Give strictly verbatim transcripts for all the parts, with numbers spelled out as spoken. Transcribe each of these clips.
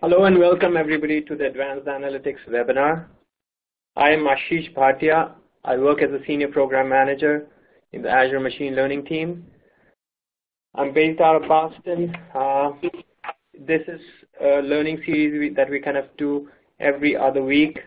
Hello and welcome everybody to the Advanced Analytics webinar. I am Ashish Bhatia. I work as a Senior Program Manager in the Azure Machine Learning team. I'm based out of Boston. Uh, this is a learning series that we kind of do every other week.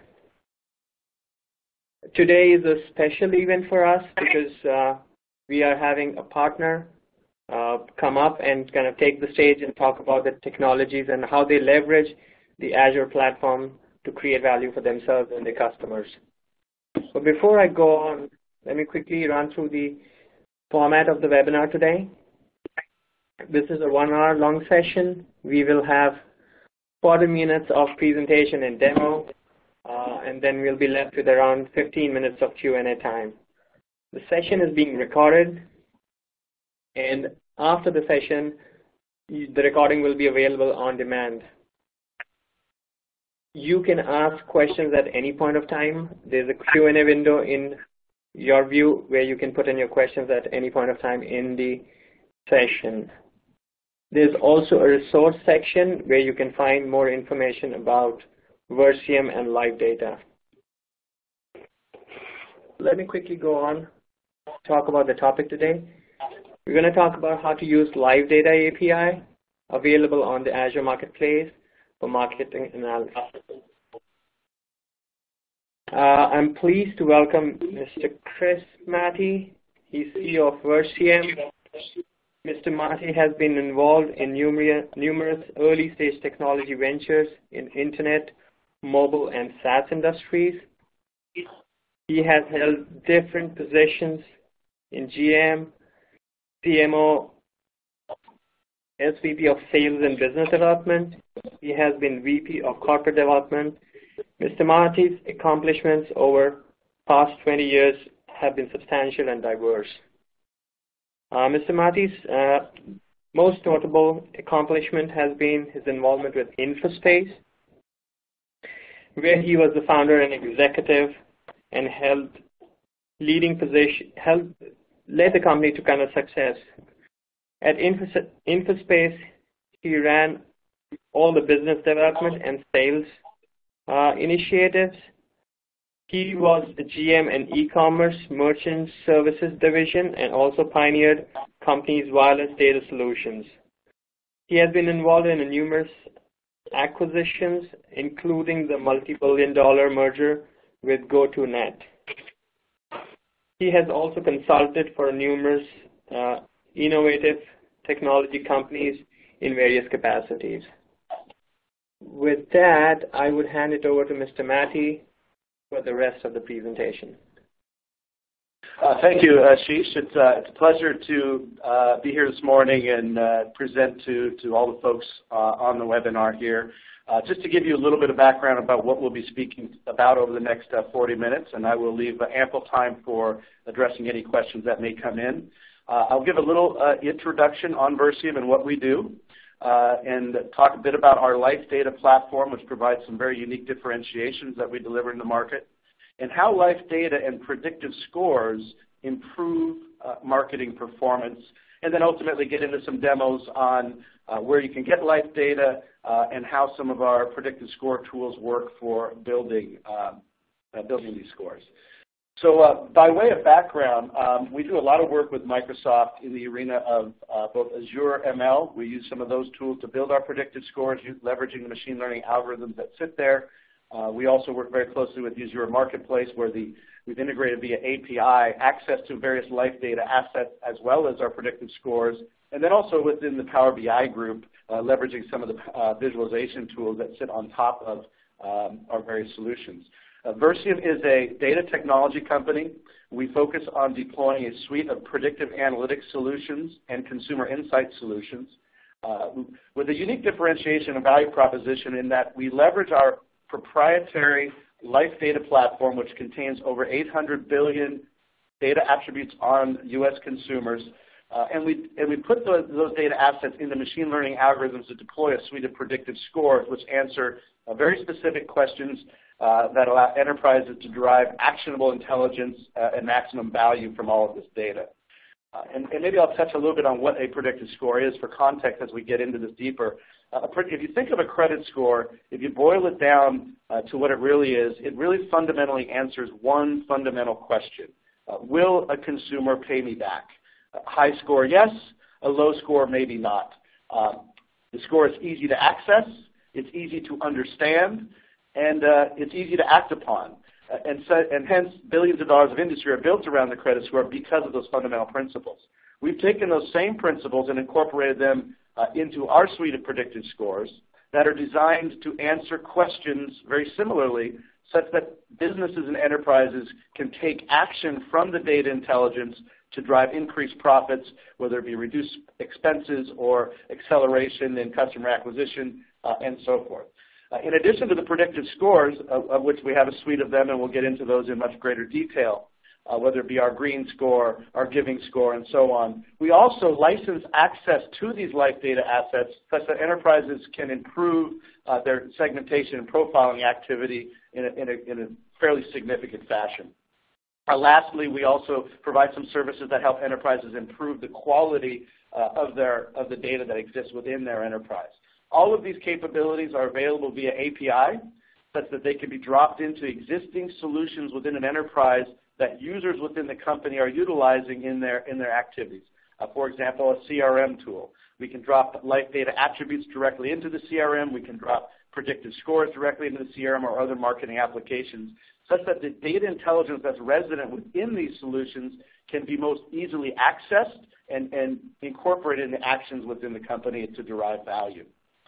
Today is a special event for us because uh, we are having a partner uh, come up and kind of take the stage and talk about the technologies and how they leverage the Azure platform to create value for themselves and their customers. So before I go on, let me quickly run through the format of the webinar today. This is a one hour long session. We will have forty minutes of presentation and demo, uh, and then we'll be left with around fifteen minutes of Q and A time. The session is being recorded, and after the session, the recording will be available on demand. You can ask questions at any point of time. There's a Q and A window in your view where you can put in your questions at any point of time in the session. There's also a resource section where you can find more information about Versium and live data. Let me quickly go on to talk about the topic today. We're going to talk about how to use live data A P I available on the Azure Marketplace for marketing analysis. Uh, I'm pleased to welcome Mister Chris Matte. He's C E O of Versium. Mister Matte has been involved in numerous, numerous early-stage technology ventures in internet, mobile, and SaaS industries. He has held different positions in G M, C M O, S V P of Sales and Business Development. He has been V P of Corporate Development. Mister Matte's accomplishments over past twenty years have been substantial and diverse. Uh, Mister Matte's uh, most notable accomplishment has been his involvement with InfoSpace, where he was the founder and executive and held leading position, held, led the company to kind of success. At Infos InfoSpace, he ran all the business development and sales uh, initiatives. He was the G M in e-commerce merchant services division and also pioneered company's wireless data solutions. He has been involved in numerous acquisitions, including the multi-billion dollar merger with GoToNet. He has also consulted for numerous uh, innovative technology companies in various capacities. With that, I would hand it over to Mister Matte for the rest of the presentation. Uh, thank you, Ashish. It's, uh, it's a pleasure to uh, be here this morning and uh, present to, to all the folks uh, on the webinar here. Uh, just to give you a little bit of background about what we'll be speaking about over the next uh, forty minutes, and I will leave uh, ample time for addressing any questions that may come in. Uh, I'll give a little uh, introduction on Versium and what we do, uh, and talk a bit about our Life Data platform, which provides some very unique differentiations that we deliver in the market, and how Life Data and predictive scores improve uh, marketing performance, and then ultimately get into some demos on uh, where you can get Life Data uh, and how some of our predictive score tools work for building, uh, uh, building these scores. So uh, by way of background, um, we do a lot of work with Microsoft in the arena of uh, both Azure M L. We use some of those tools to build our predictive scores, leveraging the machine learning algorithms that sit there. Uh, we also work very closely with Azure Marketplace, where the, we've integrated via A P I access to various life data assets as well as our predictive scores. And then also within the Power B I group, uh, leveraging some of the uh, visualization tools that sit on top of um, our various solutions. Uh, Versium is a data technology company. We focus on deploying a suite of predictive analytics solutions and consumer insight solutions uh, with a unique differentiation and value proposition in that we leverage our proprietary Life Data platform, which contains over eight hundred billion data attributes on U S consumers, uh, and, we, and we put those, those data assets into machine learning algorithms to deploy a suite of predictive scores, which answer uh, very specific questions Uh, that allow enterprises to derive actionable intelligence uh, and maximum value from all of this data. Uh, and, and maybe I'll touch a little bit on what a predictive score is for context as we get into this deeper. Uh, if you think of a credit score, if you boil it down uh, to what it really is, it really fundamentally answers one fundamental question. Uh, will a consumer pay me back? A high score, yes. A low score, maybe not. Uh, the score is easy to access. It's easy to understand. And uh, it's easy to act upon. Uh, and, so, and hence, billions of dollars of industry are built around the credit score because of those fundamental principles. We've taken those same principles and incorporated them uh, into our suite of predictive scores that are designed to answer questions very similarly, such that businesses and enterprises can take action from the data intelligence to drive increased profits, whether it be reduced expenses or acceleration in customer acquisition, uh, and so forth. Uh, in addition to the predictive scores, of, of which we have a suite of them, and we'll get into those in much greater detail, uh, whether it be our green score, our giving score, and so on, we also license access to these life data assets such that enterprises can improve uh, their segmentation and profiling activity in a, in a, in a fairly significant fashion. Uh, lastly, we also provide some services that help enterprises improve the quality uh, of, their, of the data that exists within their enterprise. All of these capabilities are available via A P I, such that they can be dropped into existing solutions within an enterprise that users within the company are utilizing in their, in their activities. Uh, for example, a C R M tool. We can drop life data attributes directly into the C R M. We can drop predictive scores directly into the C R M or other marketing applications, such that the data intelligence that's resident within these solutions can be most easily accessed and, and incorporated into actions within the company to derive value.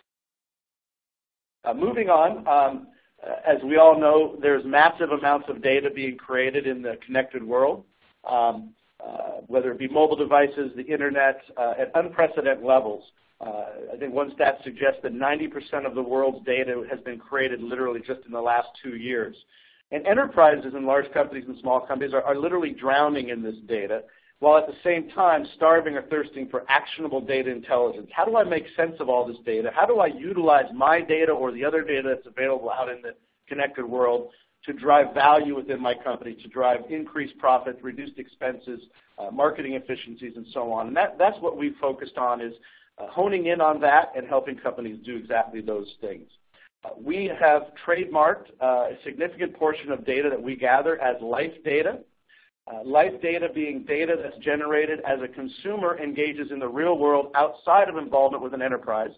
Uh, moving on, um, as we all know, there's massive amounts of data being created in the connected world, um, uh, whether it be mobile devices, the internet, uh, at unprecedented levels. Uh, I think one stat suggests that ninety percent of the world's data has been created literally just in the last two years. And enterprises and large companies and small companies are, are literally drowning in this data, while at the same time starving or thirsting for actionable data intelligence. How do I make sense of all this data? How do I utilize my data or the other data that's available out in the connected world to drive value within my company, to drive increased profit, reduced expenses, uh, marketing efficiencies, and so on? And that, that's what we've focused on, is uh, honing in on that and helping companies do exactly those things. Uh, we have trademarked uh, a significant portion of data that we gather as life data. Uh, life data being data that's generated as a consumer engages in the real world outside of involvement with an enterprise.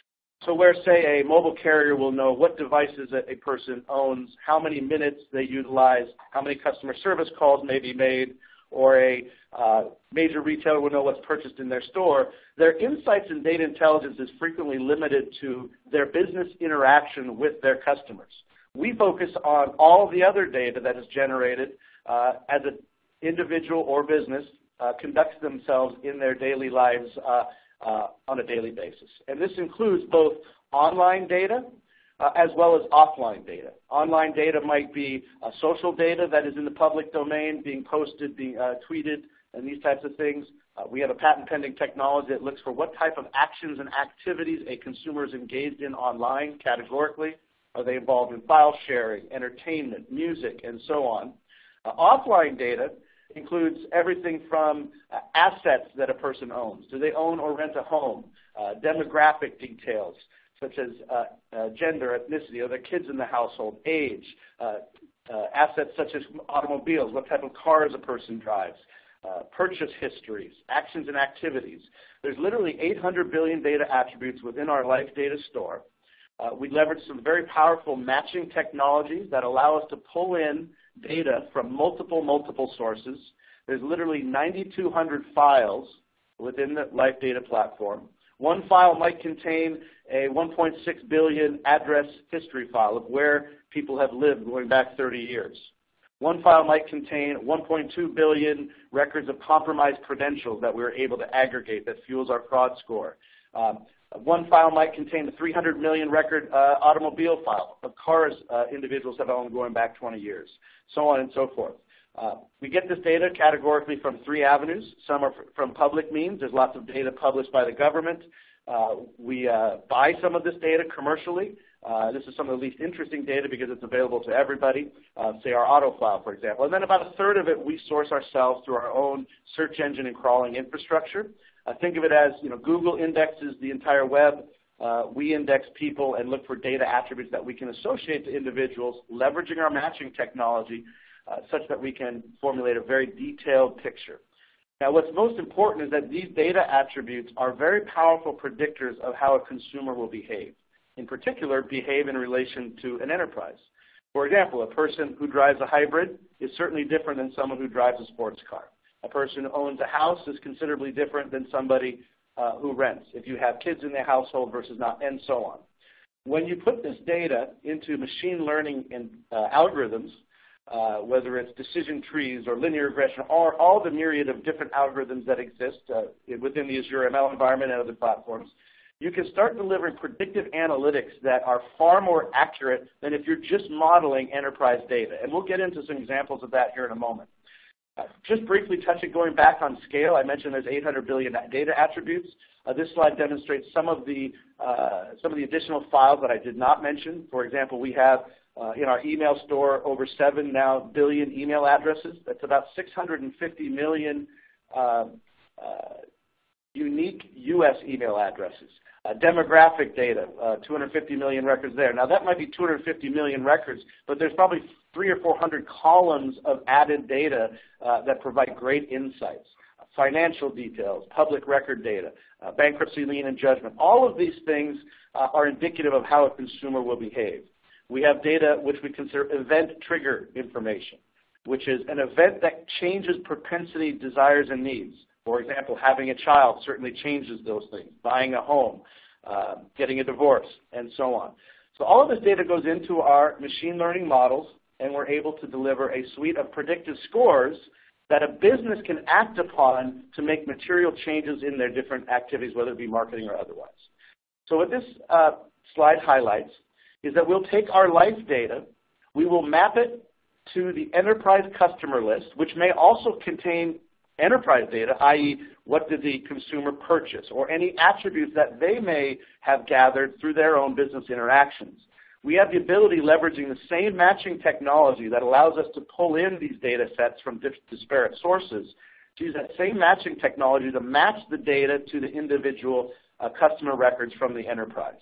So where, say, a mobile carrier will know what devices a, a person owns, how many minutes they utilize, how many customer service calls may be made, or a uh, major retailer will know what's purchased in their store, their insights and data intelligence is frequently limited to their business interaction with their customers. We focus on all the other data that is generated uh, as an individual or business uh, conducts themselves in their daily lives uh, uh, on a daily basis. And this includes both online data uh, as well as offline data. Online data might be uh, social data that is in the public domain, being posted, being uh, tweeted, and these types of things. Uh, we have a patent pending technology that looks for what type of actions and activities a consumer is engaged in online categorically. Are they involved in file sharing, entertainment, music, and so on? Uh, offline data includes everything from uh, assets that a person owns. Do they own or rent a home? Uh, demographic details such as uh, uh, gender, ethnicity, are there kids in the household, age, uh, uh, assets such as automobiles, what type of cars a person drives, uh, purchase histories, actions and activities. There's literally eight hundred billion data attributes within our life data store. Uh, we leverage some very powerful matching technologies that allow us to pull in data from multiple, multiple sources. There's literally nine thousand two hundred files within the Life Data platform. One file might contain a one point six billion address history file of where people have lived going back thirty years. One file might contain one point two billion records of compromised credentials that we were able to aggregate that fuels our fraud score. Um, One file might contain a three hundred million record uh, automobile file of cars uh, individuals have owned going back twenty years, so on and so forth. Uh, we get this data categorically from three avenues. Some are from public means. There's lots of data published by the government. Uh, we uh, buy some of this data commercially. Uh, this is some of the least interesting data because it's available to everybody, uh, say our auto file, for example. And then about a third of it we source ourselves through our own search engine and crawling infrastructure. Uh, think of it as, you know, Google indexes the entire web. Uh, we index people and look for data attributes that we can associate to individuals, leveraging our matching technology uh, such that we can formulate a very detailed picture. Now, what's most important is that these data attributes are very powerful predictors of how a consumer will behave. In particular, behave in relation to an enterprise. For example, a person who drives a hybrid is certainly different than someone who drives a sports car. A person who owns a house is considerably different than somebody uh, who rents, if you have kids in their household versus not, and so on. When you put this data into machine learning and uh, algorithms, uh, whether it's decision trees or linear regression, or all the myriad of different algorithms that exist uh, within the Azure M L environment and other platforms, you can start delivering predictive analytics that are far more accurate than if you're just modeling enterprise data. And we'll get into some examples of that here in a moment. Uh, just briefly touching, going back on scale, I mentioned there's eight hundred billion data attributes. Uh, this slide demonstrates some of the uh, some of the additional files that I did not mention. For example, we have uh, in our email store over seven now billion email addresses. That's about six hundred fifty million uh, uh, unique U S email addresses. Uh, demographic data, uh, two hundred fifty million records there. Now that might be two hundred fifty million records, but there's probably three or four hundred columns of added data uh, that provide great insights. Uh, financial details, public record data, uh, bankruptcy, lien, and judgment. All of these things uh, are indicative of how a consumer will behave. We have data which we consider event trigger information, which is an event that changes propensity, desires, and needs. For example, having a child certainly changes those things, buying a home, uh, getting a divorce, and so on. So all of this data goes into our machine learning models, and we're able to deliver a suite of predictive scores that a business can act upon to make material changes in their different activities, whether it be marketing or otherwise. So what this uh, slide highlights is that we'll take our life data, we will map it to the enterprise customer list, which may also contain enterprise data, that is what did the consumer purchase, or any attributes that they may have gathered through their own business interactions. We have the ability, leveraging the same matching technology that allows us to pull in these data sets from disparate sources, to use that same matching technology to match the data to the individual uh, customer records from the enterprise.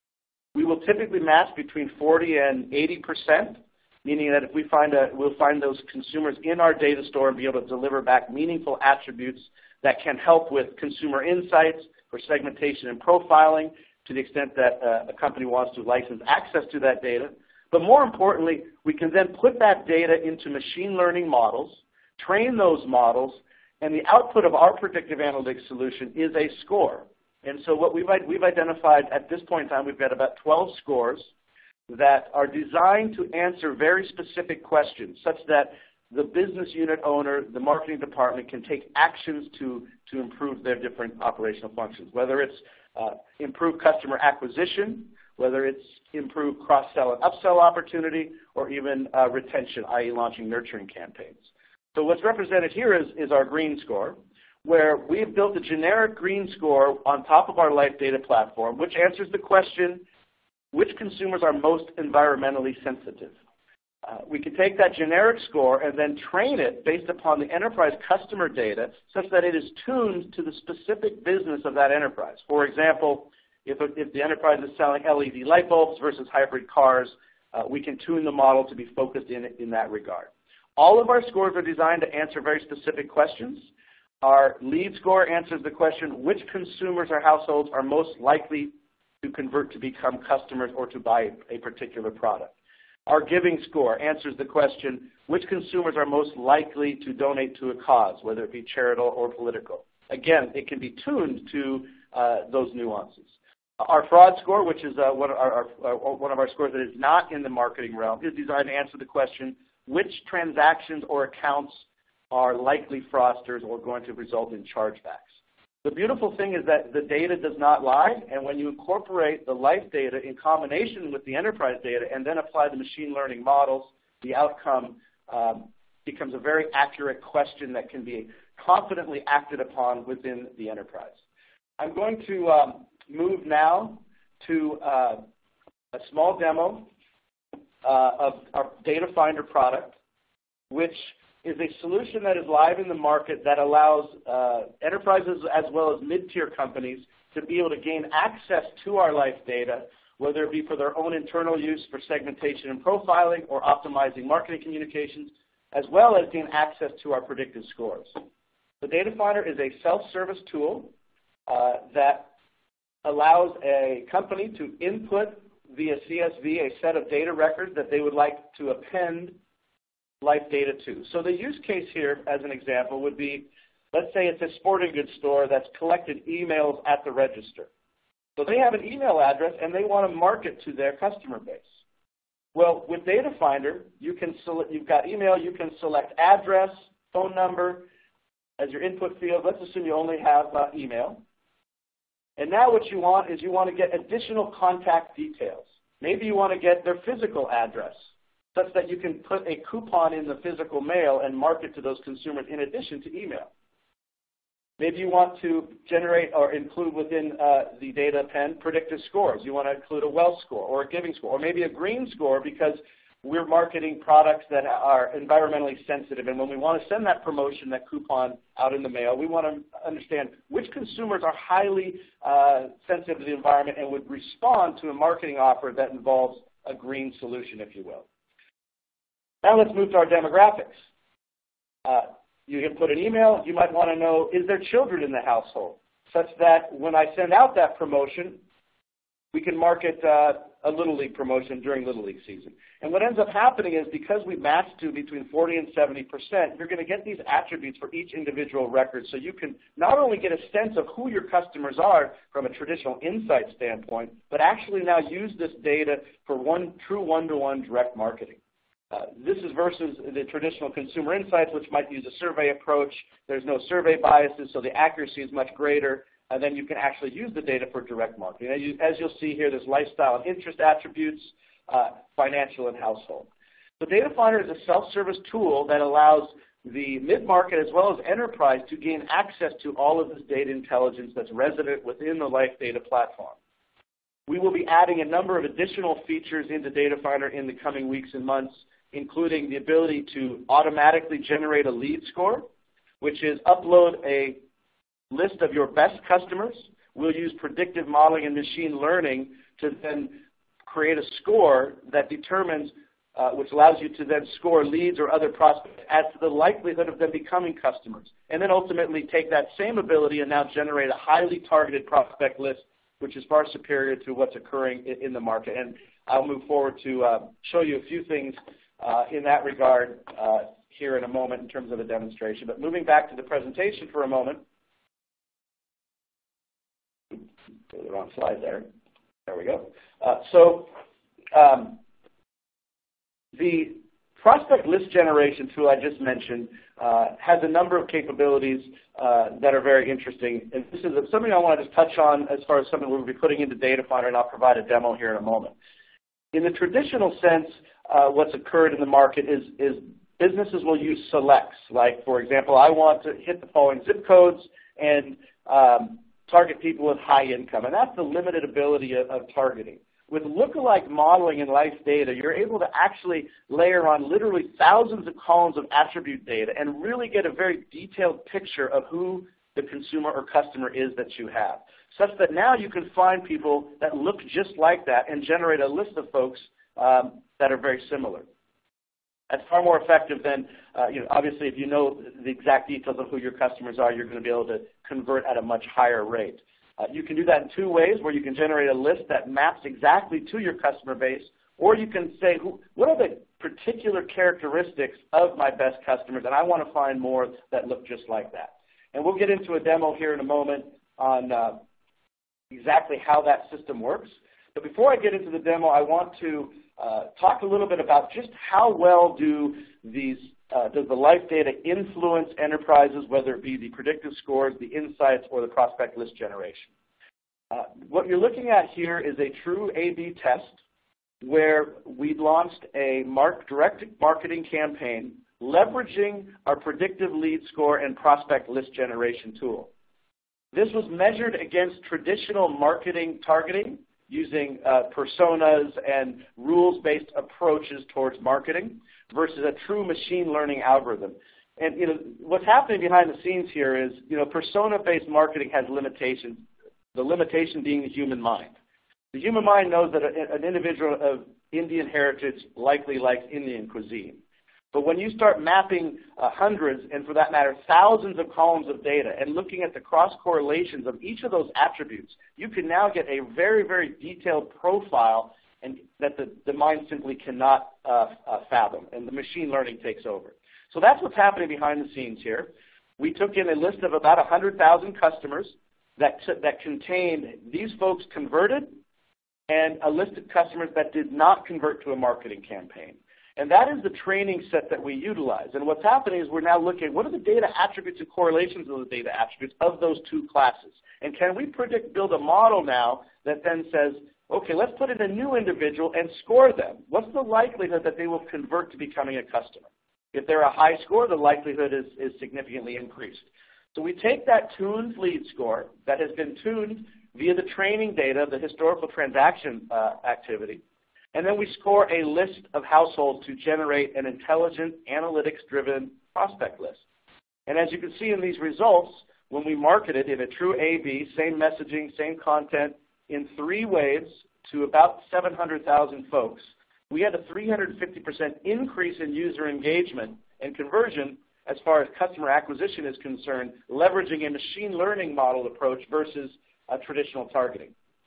We will typically match between forty and eighty percent. Meaning that if we find a, we'll find those consumers in our data store and be able to deliver back meaningful attributes that can help with consumer insights for segmentation and profiling to the extent that uh, a company wants to license access to that data. But more importantly, we can then put that data into machine learning models, train those models, and the output of our predictive analytics solution is a score. And so what we've, we've identified at this point in time, we've got about twelve scores that are designed to answer very specific questions such that the business unit owner, the marketing department can take actions to, to improve their different operational functions, whether it's uh, improve customer acquisition, whether it's improve cross-sell and upsell opportunity, or even uh, retention, that is launching nurturing campaigns. So what's represented here is, is our green score, where we've built a generic green score on top of our life data platform, which answers the question, which consumers are most environmentally sensitive? Uh, we can take that generic score and then train it based upon the enterprise customer data such that it is tuned to the specific business of that enterprise. For example, if, if the enterprise is selling L E D light bulbs versus hybrid cars, uh, we can tune the model to be focused in, in that regard. All of our scores are designed to answer very specific questions. Our lead score answers the question, which consumers or households are most likely to convert to become customers or to buy a particular product. Our giving score answers the question, which consumers are most likely to donate to a cause, whether it be charitable or political. Again, it can be tuned to uh, those nuances. Our fraud score, which is uh, one, of our, our, one of our scores that is not in the marketing realm, is designed to answer the question, which transactions or accounts are likely fraudsters or going to result in chargebacks. The beautiful thing is that the data does not lie, and when you incorporate the life data in combination with the enterprise data and then apply the machine learning models, the outcome um, becomes a very accurate question that can be confidently acted upon within the enterprise. I'm going to um, move now to uh, a small demo uh, of our Data Finder product, which is a solution that is live in the market that allows uh, enterprises as well as mid-tier companies to be able to gain access to our life data, whether it be for their own internal use for segmentation and profiling or optimizing marketing communications, as well as gain access to our predictive scores. The Data Finder is a self-service tool uh, that allows a company to input via C S V a set of data records that they would like to append life data to. So the use case here, as an example, would be, let's say it's a sporting goods store that's collected emails at the register. So they have an email address and they want to market to their customer base. Well, with Data Finder, you can select, you've got email, you can select address, phone number as your input field. Let's assume you only have uh, email. And now what you want is you want to get additional contact details. Maybe you want to get their physical address, such that you can put a coupon in the physical mail and market to those consumers in addition to email. Maybe you want to generate or include within uh, the data append predictive scores. You want to include a well score or a giving score or maybe a green score because we're marketing products that are environmentally sensitive. And when we want to send that promotion, that coupon out in the mail, we want to understand which consumers are highly uh, sensitive to the environment and would respond to a marketing offer that involves a green solution, if you will. Now let's move to our demographics. Uh, you can put an email. You might want to know, is there children in the household, such that when I send out that promotion, we can market uh, a Little League promotion during Little League season. And what ends up happening is because we match to between forty and seventy percent, you're going to get these attributes for each individual record. So you can not only get a sense of who your customers are from a traditional insight standpoint, but actually now use this data for one true one-to-one direct marketing. Uh, this is versus the traditional consumer insights, which might use a survey approach. There's no survey biases, so the accuracy is much greater. And then you can actually use the data for direct marketing. As, you, as you'll see here, there's lifestyle and interest attributes, uh, financial and household. So Data Finder is a self-service tool that allows the mid-market as well as enterprise to gain access to all of this data intelligence that's resident within the Life Data platform. We will be adding a number of additional features into Data Finder in the coming weeks and months, including the ability to automatically generate a lead score, which is upload a list of your best customers. We'll use predictive modeling and machine learning to then create a score that determines, uh, which allows you to then score leads or other prospects as to the likelihood of them becoming customers. And then ultimately take that same ability and now generate a highly targeted prospect list, which is far superior to what's occurring in, in the market. And I'll move forward to uh, show you a few things uh, in that regard uh, here in a moment in terms of a demonstration. But moving back to the presentation for a moment. Go to the wrong slide there. There we go. Uh, so um, the prospect list generation tool I just mentioned uh, has a number of capabilities uh, that are very interesting. And this is something I want to just touch on as far as something we'll be putting into Data Finder, and I'll provide a demo here in a moment. In the traditional sense, uh, what's occurred in the market is, is businesses will use selects. Like, for example, I want to hit the following zip codes and um, target people with high income, and that's the limited ability of, of targeting. With lookalike modeling and life data, you're able to actually layer on literally thousands of columns of attribute data and really get a very detailed picture of who the consumer or customer is that you have, such that now you can find people that look just like that and generate a list of folks um, that are very similar. That's far more effective than, uh, you know, obviously if you know the exact details of who your customers are, you're going to be able to convert at a much higher rate. Uh, you can do that in two ways, where you can generate a list that maps exactly to your customer base, or you can say, who, what are the particular characteristics of my best customers, and I want to find more that look just like that. And we'll get into a demo here in a moment on uh, exactly how that system works. But before I get into the demo, I want to uh, talk a little bit about just how well do these Uh, does the life data influence enterprises, whether it be the predictive scores, the insights, or the prospect list generation? Uh, what you're looking at here is a true A B test where we launched a mark, direct marketing campaign leveraging our predictive lead score and prospect list generation tool. This was measured against traditional marketing targeting using uh, personas and rules-based approaches towards marketing versus a true machine learning algorithm. And you know, what's happening behind the scenes here is, you know, persona-based marketing has limitations, the limitation being the human mind. The human mind knows that a, an individual of Indian heritage likely likes Indian cuisine. But when you start mapping uh, hundreds, and for that matter, thousands of columns of data and looking at the cross-correlations of each of those attributes, you can now get a very, very detailed profile and that the, the mind simply cannot uh, uh, fathom, and the machine learning takes over. So that's what's happening behind the scenes here. We took in a list of about one hundred thousand customers that, that contained these folks converted and a list of customers that did not convert to a marketing campaign. And that is the training set that we utilize. And what's happening is we're now looking at what are the data attributes and correlations of the data attributes of those two classes. And can we predict, build a model now that then says, okay, let's put in a new individual and score them. What's the likelihood that they will convert to becoming a customer? If they're a high score, the likelihood is, is significantly increased. So we take that tuned lead score that has been tuned via the training data, the historical transaction uh, activity, and then we score a list of households to generate an intelligent, analytics-driven prospect list. And as you can see in these results, when we market it in a true A B, same messaging, same content, in three waves to about seven hundred thousand folks, we had a three hundred fifty percent increase in user engagement and conversion as far as customer acquisition is concerned, leveraging a machine learning model approach versus a traditional targeting.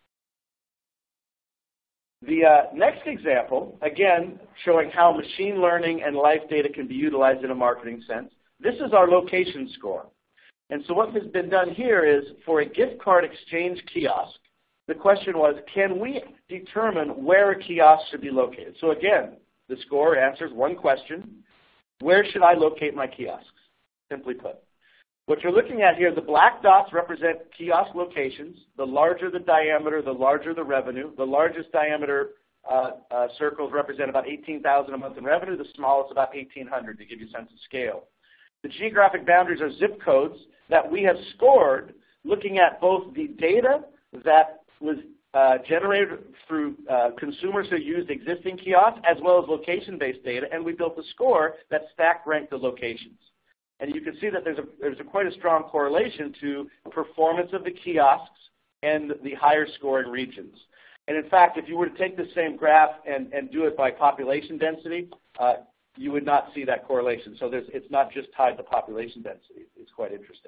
The uh, next example, again, showing how machine learning and life data can be utilized in a marketing sense. This is our location score. And so what has been done here is for a gift card exchange kiosk, the question was, can we determine where a kiosk should be located? So again, the score answers one question: where should I locate my kiosks? Simply put. What you're looking at here, the black dots represent kiosk locations. The larger the diameter, the larger the revenue. The largest diameter uh, uh, circles represent about eighteen thousand dollars a month in revenue. The smallest about eighteen hundred dollars to give you a sense of scale. The geographic boundaries are zip codes that we have scored looking at both the data that was uh, generated through uh, consumers who used existing kiosks as well as location-based data, and we built a score that stack ranked the locations. And you can see that there's a, there's a quite a strong correlation to performance of the kiosks and the higher scoring regions. And in fact, if you were to take the same graph and, and do it by population density, uh, you would not see that correlation. So there's, it's not just tied to population density. It's quite interesting.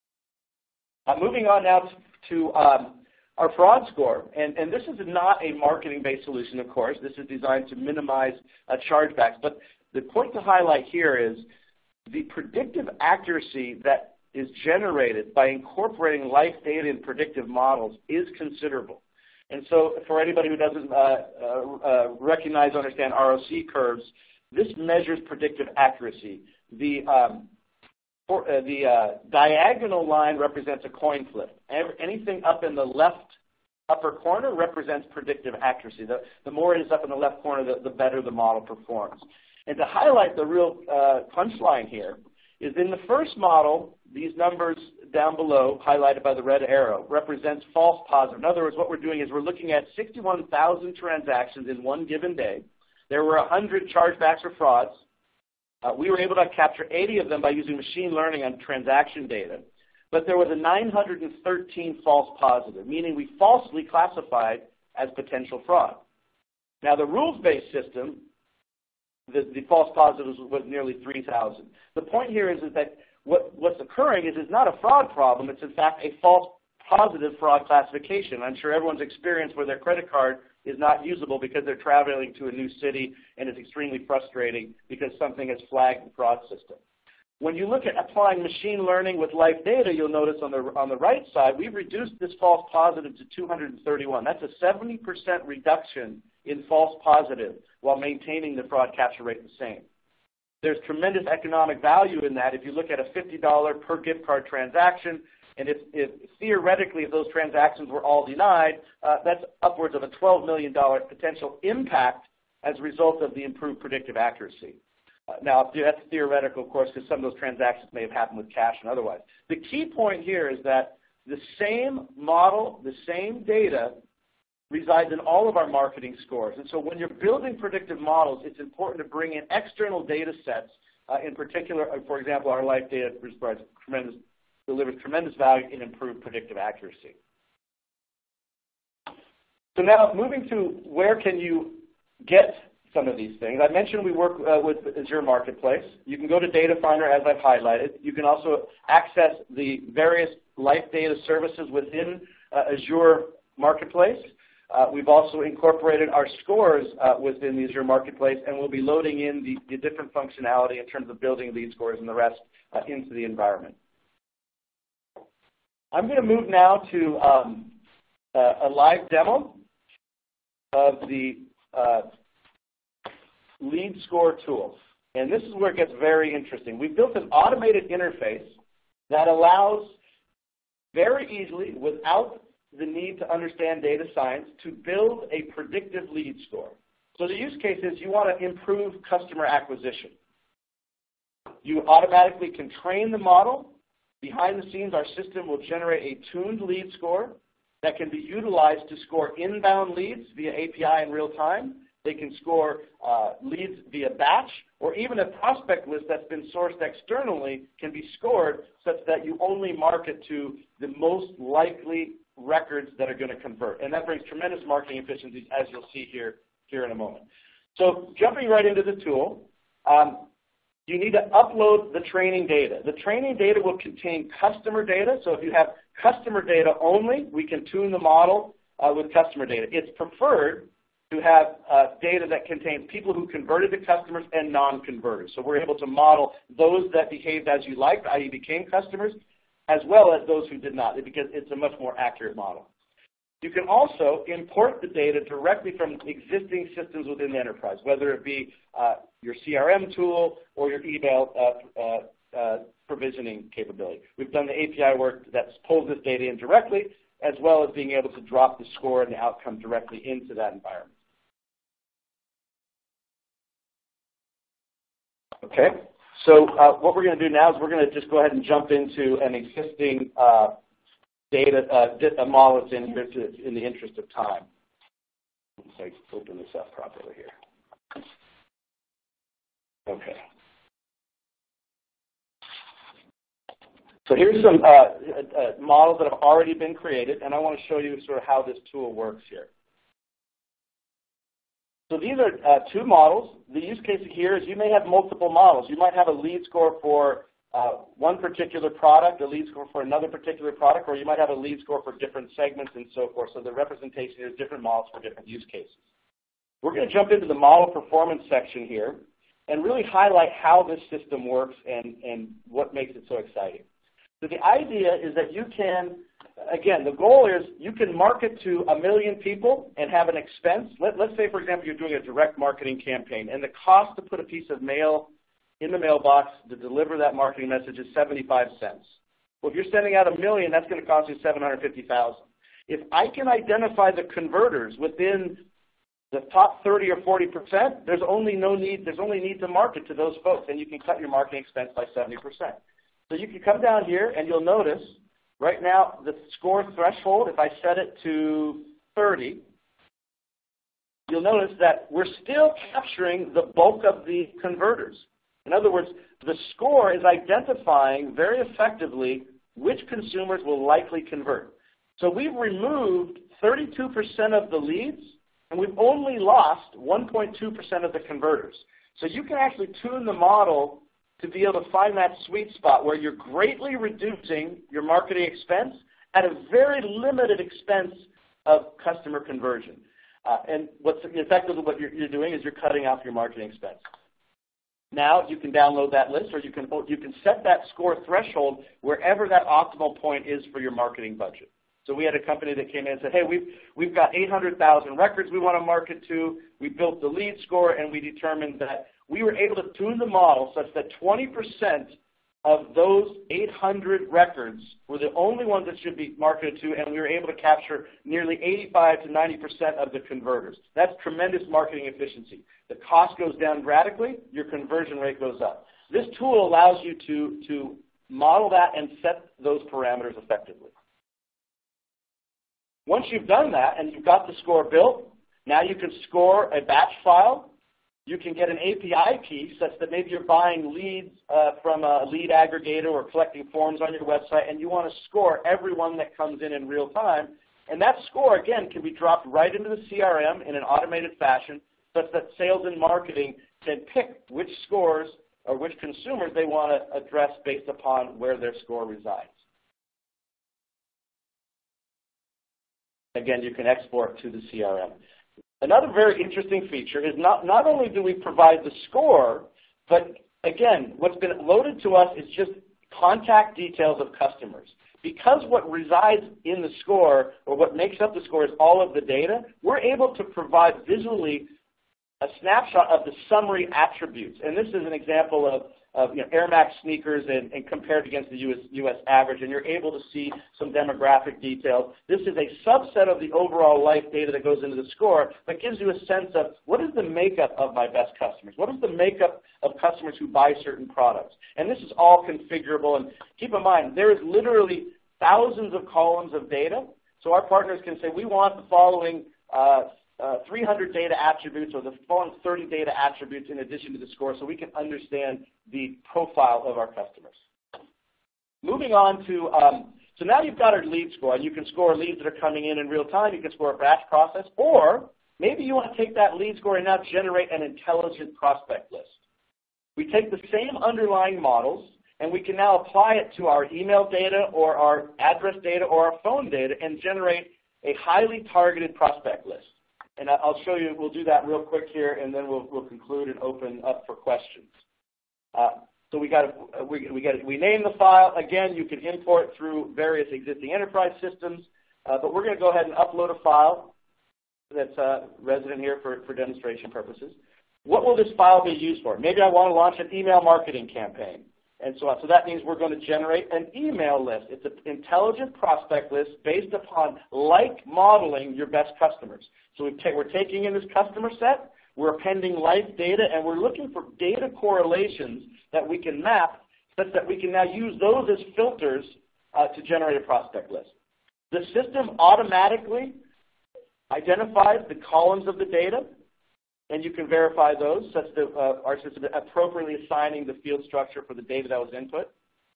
Uh, moving on now to, to um, our fraud score. And, and this is not a marketing-based solution, of course. This is designed to minimize uh, chargebacks. But the point to highlight here is the predictive accuracy that is generated by incorporating life data in predictive models is considerable. And so for anybody who doesn't uh, uh, uh, recognize or understand R O C curves, this measures predictive accuracy. The, um, for, uh, the uh, diagonal line represents a coin flip. Anything up in the left upper corner represents predictive accuracy. The, the more it is up in the left corner, the, the better the model performs. And to highlight the real uh, punchline here is in the first model, these numbers down below, highlighted by the red arrow, represents false positive. In other words, what we're doing is we're looking at sixty-one thousand transactions in one given day. There were one hundred chargebacks or frauds. Uh, we were able to capture eighty of them by using machine learning on transaction data. But there was a nine hundred thirteen false positive, meaning we falsely classified as potential fraud. Now, the rules-based system, The, the false positives was nearly three thousand. The point here is, is that what, what's occurring is it's not a fraud problem. It's, in fact, a false positive fraud classification. I'm sure everyone's experienced where their credit card is not usable because they're traveling to a new city, and it's extremely frustrating because something has flagged the fraud system. When you look at applying machine learning with life data, you'll notice on the, on the right side, we've reduced this false positive to two hundred thirty-one. That's a seventy percent reduction in false positive while maintaining the fraud capture rate the same. There's tremendous economic value in that. If you look at a fifty dollars per gift card transaction, and if, if theoretically if those transactions were all denied, uh, that's upwards of a twelve million dollars potential impact as a result of the improved predictive accuracy. Uh, now, that's theoretical, of course, because some of those transactions may have happened with cash and otherwise. The key point here is that the same model, the same data resides in all of our marketing scores. And so when you're building predictive models, it's important to bring in external data sets. Uh, in particular, uh, for example, our life data provides tremendous, delivers tremendous value in improved predictive accuracy. So now moving to where can you get some of these things. I mentioned we work uh, with Azure Marketplace. You can go to Data Finder, as I've highlighted. You can also access the various life data services within uh, Azure Marketplace. Uh, we've also incorporated our scores uh, within the Azure Marketplace, and we'll be loading in the, the different functionality in terms of building lead scores and the rest uh, into the environment. I'm going to move now to um, uh, a live demo of the uh, lead score tool. And this is where it gets very interesting. We've built an automated interface that allows very easily, without the need to understand data science, to build a predictive lead score. So the use case is you want to improve customer acquisition. You automatically can train the model. Behind the scenes, our system will generate a tuned lead score that can be utilized to score inbound leads via A P I in real time. They can score uh, leads via batch, or even a prospect list that's been sourced externally can be scored such that you only market to the most likely records that are going to convert. And that brings tremendous marketing efficiencies, as you'll see here, here in a moment. So jumping right into the tool, um, you need to upload the training data. The training data will contain customer data. So if you have customer data only, we can tune the model uh, with customer data. It's preferred to have uh, data that contains people who converted to customers and non-converters. So we're able to model those that behaved as you liked, that is became customers, as well as those who did not, because it's a much more accurate model. You can also import the data directly from existing systems within the enterprise, whether it be uh, your C R M tool or your email uh, uh, uh, provisioning capability. We've done the A P I work that pulls this data in directly, as well as being able to drop the score and the outcome directly into that environment. Okay, so uh, what we're going to do now is we're going to just go ahead and jump into an existing uh, data uh, model that's in here to, in the interest of time. Let's say, open this up properly here. Okay. So here's some uh, uh, models that have already been created, and I want to show you sort of how this tool works here. So these are uh, two models. The use case here is you may have multiple models. You might have a lead score for uh, one particular product, a lead score for another particular product, or you might have a lead score for different segments and so forth. So the representation is different models for different use cases. We're going to jump into the model performance section here and really highlight how this system works and, and what makes it so exciting. So the idea is that you can, again, the goal is you can market to a million people and have an expense. Let, let's say, for example, you're doing a direct marketing campaign, and the cost to put a piece of mail in the mailbox to deliver that marketing message is seventy-five cents. Well, if you're sending out a million, that's going to cost you seven hundred fifty thousand dollars. If I can identify the converters within the top thirty or forty percent, there's only no need, there's only need to market to those folks, and you can cut your marketing expense by seventy percent. So you can come down here, and you'll notice right now the score threshold, if I set it to thirty, you'll notice that we're still capturing the bulk of the converters. In other words, the score is identifying very effectively which consumers will likely convert. So we've removed thirty-two percent of the leads, and we've only lost one point two percent of the converters. So you can actually tune the model to be able to find that sweet spot where you're greatly reducing your marketing expense at a very limited expense of customer conversion. Uh, and what's effectively what you're, you're doing is you're cutting off your marketing expense. Now you can download that list, or you can you can set that score threshold wherever that optimal point is for your marketing budget. So we had a company that came in and said, hey, we've, we've got eight hundred thousand records we want to market to. We built the lead score, and we determined that we were able to tune the model such that twenty percent of those eight hundred records were the only ones that should be marketed to, and we were able to capture nearly eighty-five to ninety percent of the converters. That's tremendous marketing efficiency. The cost goes down radically, your conversion rate goes up. This tool allows you to, to model that and set those parameters effectively. Once you've done that and you've got the score built, now you can score a batch file. You can get an A P I key such that maybe you're buying leads uh, from a lead aggregator or collecting forms on your website, and you want to score everyone that comes in in real time. And that score, again, can be dropped right into the C R M in an automated fashion such that sales and marketing can pick which scores or which consumers they want to address based upon where their score resides. Again, you can export to the C R M. Another very interesting feature is not, not only do we provide the score, but again, what's been loaded to us is just contact details of customers. Because what resides in the score, or what makes up the score, is all of the data, we're able to provide visually a snapshot of the summary attributes. And this is an example of, of you know, Air Max sneakers and, and compared against the U S, U S average, and you're able to see some demographic details. This is a subset of the overall life data that goes into the score that gives you a sense of what is the makeup of my best customers? What is the makeup of customers who buy certain products? And this is all configurable. And keep in mind, there is literally thousands of columns of data. So our partners can say, we want the following uh, uh, three hundred data attributes or the following thirty data attributes in addition to the score, so we can understand the profile of our customers. Moving on to, um, so now you've got our lead score, and you can score leads that are coming in in real time. You can score a batch process, or maybe you want to take that lead score and now generate an intelligent prospect list. We take the same underlying models, and we can now apply it to our email data or our address data or our phone data and generate a highly targeted prospect list. And I'll show you, we'll do that real quick here, and then we'll, we'll conclude and open up for questions. Uh, so we got we, we got we name the file. Again, you can import through various existing enterprise systems, uh, but we're going to go ahead and upload a file that's uh, resident here for, for demonstration purposes. What will this file be used for? Maybe I want to launch an email marketing campaign. And so on. So that means we're going to generate an email list. It's an intelligent prospect list based upon like modeling your best customers. So we ta- we're taking in this customer set, we're appending life data, and we're looking for data correlations that we can map such that we can now use those as filters uh, to generate a prospect list. The system automatically identifies the columns of the data, and you can verify those such that uh, our system is appropriately assigning the field structure for the data that was input.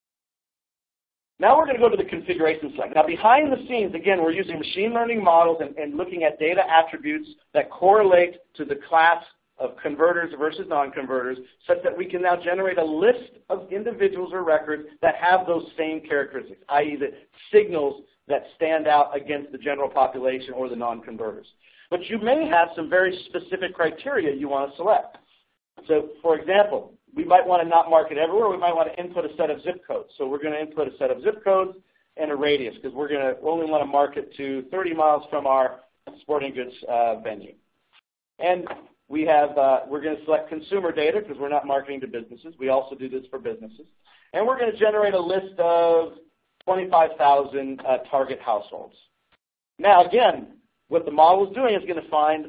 Now we're going to go to the configuration select. Now behind the scenes, again, we're using machine learning models and, and looking at data attributes that correlate to the class of converters versus non-converters such that we can now generate a list of individuals or records that have those same characteristics, that is the signals that stand out against the general population or the non-converters. But you may have some very specific criteria you want to select. So, for example, we might want to not market everywhere. We might want to input a set of zip codes. So we're going to input a set of zip codes and a radius because we're going to only want to market to thirty miles from our sporting goods uh, venue. And we have, uh, we're going to select consumer data because we're not marketing to businesses. We also do this for businesses. And we're going to generate a list of twenty-five thousand uh, target households. Now, again, what the model is doing is going to find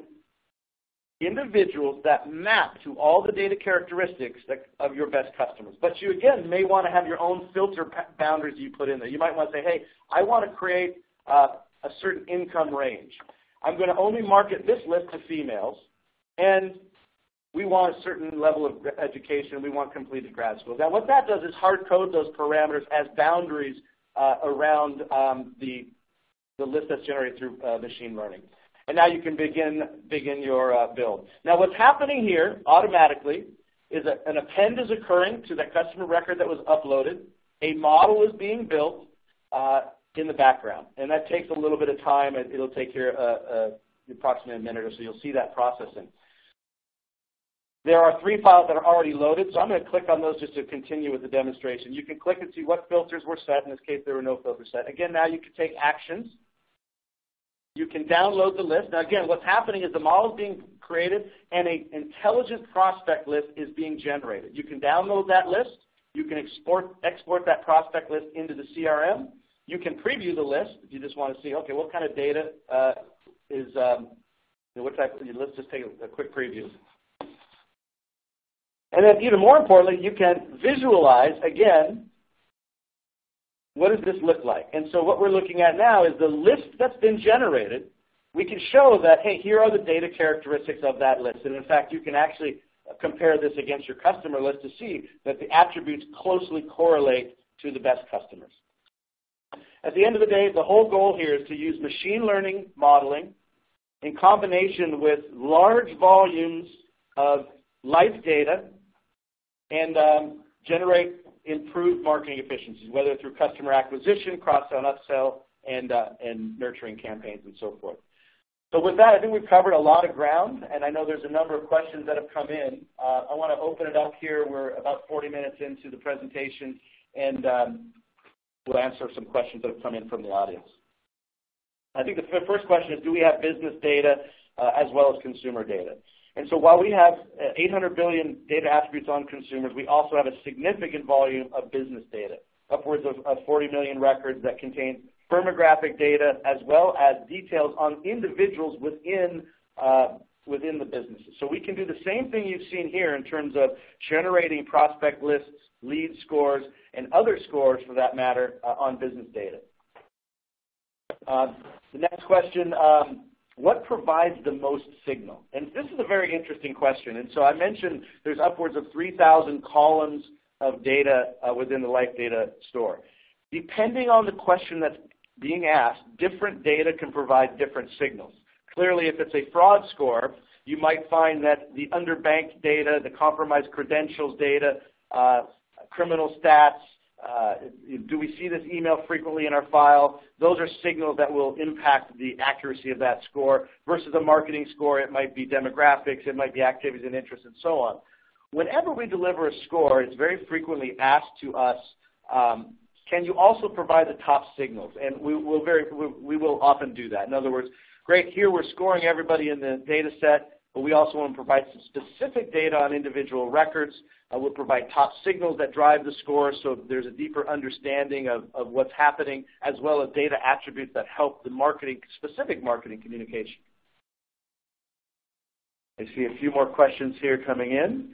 individuals that map to all the data characteristics that, of your best customers. But you, again, may want to have your own filter boundaries you put in there. You might want to say, hey, I want to create uh, a certain income range. I'm going to only market this list to females, and we want a certain level of education. We want completed grad school. Now, what that does is hard code those parameters as boundaries uh, around um, the the list that's generated through uh, machine learning. And now you can begin begin your uh, build. Now what's happening here automatically is a, an append is occurring to that customer record that was uploaded. A model is being built uh, in the background. And that takes a little bit of time. It, it'll take here uh, uh, approximately a minute or so. You'll see that processing. There are three files that are already loaded, so I'm going to click on those just to continue with the demonstration. You can click and see what filters were set. In this case, there were no filters set. Again, now you can take actions. You can download the list. Now, again, what's happening is the model is being created and an intelligent prospect list is being generated. You can download that list. You can export, export that prospect list into the C R M. You can preview the list if you just want to see, okay, what kind of data uh, is, um, you know, what type of, let's just take a, a quick preview. And then even more importantly, you can visualize, again, what does this look like? And so what we're looking at now is the list that's been generated. We can show that, hey, here are the data characteristics of that list. And in fact, you can actually compare this against your customer list to see that the attributes closely correlate to the best customers. At the end of the day, the whole goal here is to use machine learning modeling in combination with large volumes of live data and um, generate improved marketing efficiencies, whether through customer acquisition, cross-sell, upsell, and, uh, and nurturing campaigns and so forth. So with that, I think we've covered a lot of ground, and I know there's a number of questions that have come in. Uh, I want to open it up here. We're about forty minutes into the presentation, and um, we'll answer some questions that have come in from the audience. I think the first question is, do we have business data uh, as well as consumer data? And so while we have eight hundred billion data attributes on consumers, we also have a significant volume of business data, upwards of, of forty million records that contain firmographic data as well as details on individuals within, uh, within the businesses. So we can do the same thing you've seen here in terms of generating prospect lists, lead scores, and other scores for that matter uh, on business data. Uh, the next question, um, what provides the most signal? And this is a very interesting question. And so I mentioned there's upwards of three thousand columns of data uh, within the Life Data Store. Depending on the question that's being asked, different data can provide different signals. Clearly, if it's a fraud score, you might find that the underbanked data, the compromised credentials data, uh, criminal stats, uh, do we see this email frequently in our file? Those are signals that will impact the accuracy of that score. Versus a marketing score, it might be demographics, it might be activities and interests, and so on. Whenever we deliver a score, it's very frequently asked to us, um, can you also provide the top signals? And we will, very, we, we will often do that. In other words, great, here we're scoring everybody in the data set, but we also want to provide some specific data on individual records. Uh, we'll provide top signals that drive the score so there's a deeper understanding of, of what's happening, as well as data attributes that help the marketing, specific marketing communication. I see a few more questions here coming in.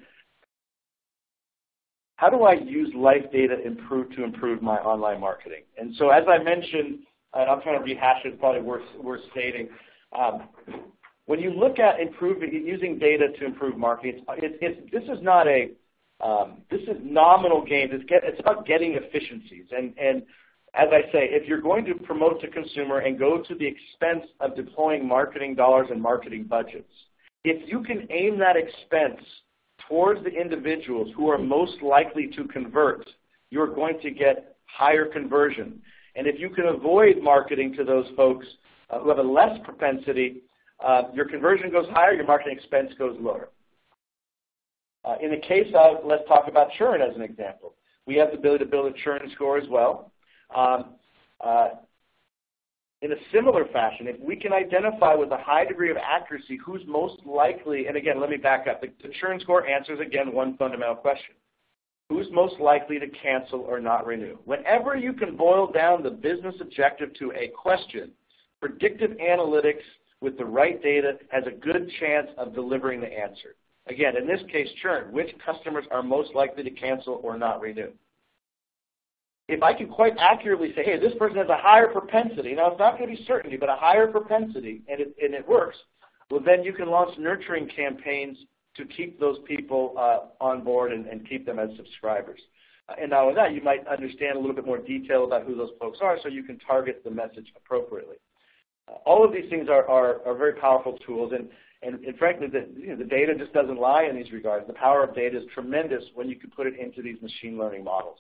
How do I use life data improve to improve my online marketing? And so as I mentioned, and I'm trying to rehash it, probably worth, worth stating, um, when you look at improving, using data to improve marketing, it's, it's, this is not a, um, this is nominal gains. It's, get, it's about getting efficiencies. And, and as I say, if you're going to promote to consumer and go to the expense of deploying marketing dollars and marketing budgets, if you can aim that expense towards the individuals who are most likely to convert, you're going to get higher conversion. And if you can avoid marketing to those folks uh, who have a less propensity, uh, your conversion goes higher, your marketing expense goes lower. Uh, in the case of, let's talk about churn as an example. We have the ability to build a churn score as well. Um, uh, In a similar fashion, if we can identify with a high degree of accuracy who's most likely, and again, let me back up. The, the churn score answers, again, one fundamental question. Who's most likely to cancel or not renew? Whenever you can boil down the business objective to a question, predictive analytics with the right data has a good chance of delivering the answer. Again, in this case, churn. Which customers are most likely to cancel or not renew? If I can quite accurately say, hey, this person has a higher propensity, now it's not going to be certainty, but a higher propensity, and it, and it works, well, then you can launch nurturing campaigns to keep those people uh, on board and, and keep them as subscribers. Uh, and not only that, you might understand a little bit more detail about who those folks are so you can target the message appropriately. Uh, all of these things are, are, are very powerful tools, and, and, and frankly, the, you know, the data just doesn't lie in these regards. The power of data is tremendous when you can put it into these machine learning models.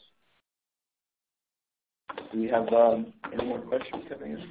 Do we have um, any more questions coming in?